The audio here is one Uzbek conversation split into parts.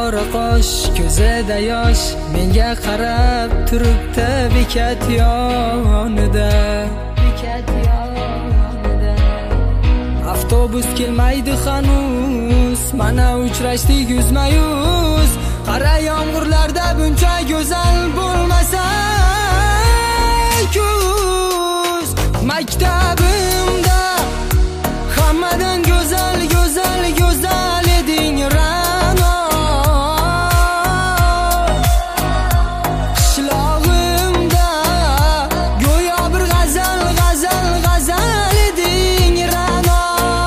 qora qosh, ko'zida yosh, menga qarab turibdi bekat yonida. Avtobus kelmaydi hanuz, mana uchrashdik yuzma-yuz. Qara yomg'irlarda buncha go'zal bo'lmasa kuz. Maktabimda hammadan go'zal eding Ra'no. Qishlog'imda go'yo bir g'azal eding Ra'no.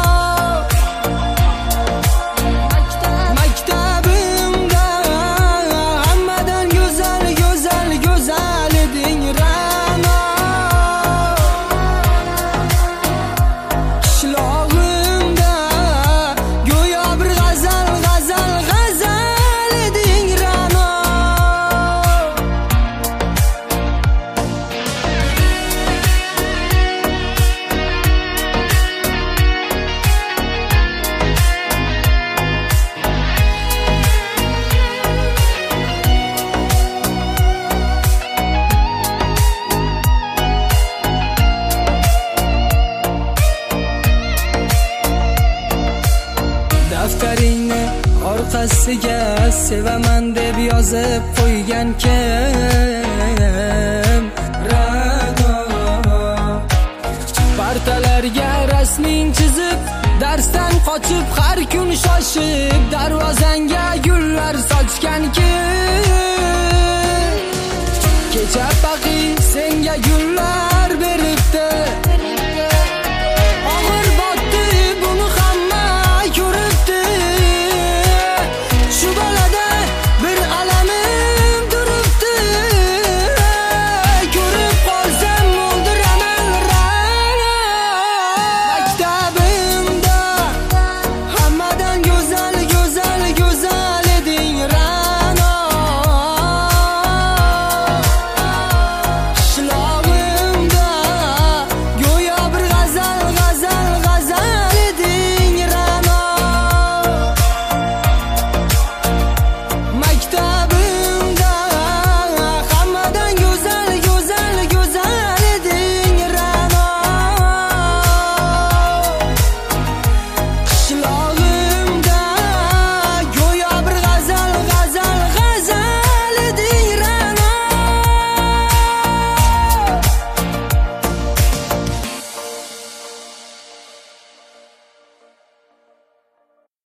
Maktabimda hammadan go'zal eding Ra'no. Qishlog'imda go'yo bir g'azal eding Ra'no. Daftaringni orqasiga sevaman deb yozib qo'ygan kim? Ra'no. Partalarga rasming chizib, darsdan qochib har kun shoshib, darvozangga gullar sochgan kim? Kecha baqi senga gullar